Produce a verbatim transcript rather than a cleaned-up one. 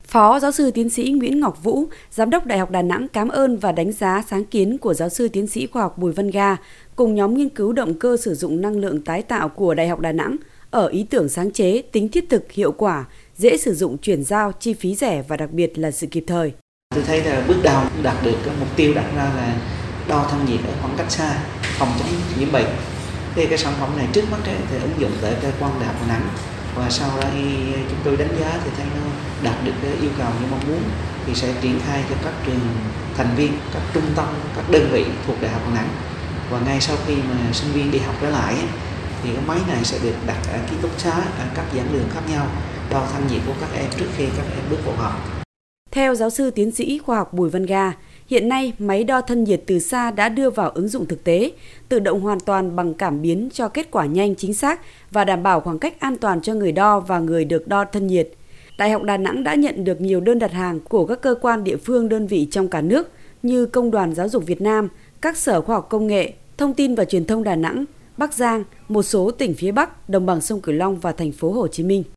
Phó giáo sư tiến sĩ Nguyễn Ngọc Vũ, Giám đốc Đại học Đà Nẵng cảm ơn và đánh giá sáng kiến của giáo sư tiến sĩ khoa học Bùi Văn Ga cùng nhóm nghiên cứu động cơ sử dụng năng lượng tái tạo của Đại học Đà Nẵng ở ý tưởng sáng chế, tính thiết thực, hiệu quả, dễ sử dụng, chuyển giao, chi phí rẻ và đặc biệt là sự kịp thời. Tôi thấy là bước đầu đạt được mục tiêu đặt ra là đo thân nhiệt ở khoảng cách xa, phòng chống nhiễm bệnh. Thì cái sản phẩm này trước mắt thì ứng dụng tại cơ quan Đại học Đà Nẵng và sau đó chúng tôi đánh giá thì thấy nó đạt được cái yêu cầu như mong muốn thì sẽ triển khai cho các trường thành viên, các trung tâm, các đơn vị thuộc Đại học Đà Nẵng. Và ngay sau khi mà sinh viên đi học trở lại thì cái máy này sẽ được đặt ở ký túc xá ở các giảng đường khác nhau, đo thân nhiệt của các em trước khi các em bước vào học. Theo giáo sư tiến sĩ khoa học Bùi Văn Ga, hiện nay máy đo thân nhiệt từ xa đã đưa vào ứng dụng thực tế, tự động hoàn toàn bằng cảm biến cho kết quả nhanh, chính xác và đảm bảo khoảng cách an toàn cho người đo và người được đo thân nhiệt. Đại học Đà Nẵng đã nhận được nhiều đơn đặt hàng của các cơ quan địa phương, đơn vị trong cả nước như Công đoàn Giáo dục Việt Nam, các sở khoa học công nghệ, Thông tin và Truyền thông Đà Nẵng, Bắc Giang, một số tỉnh phía Bắc, đồng bằng sông Cửu Long và thành phố Hồ Chí Minh.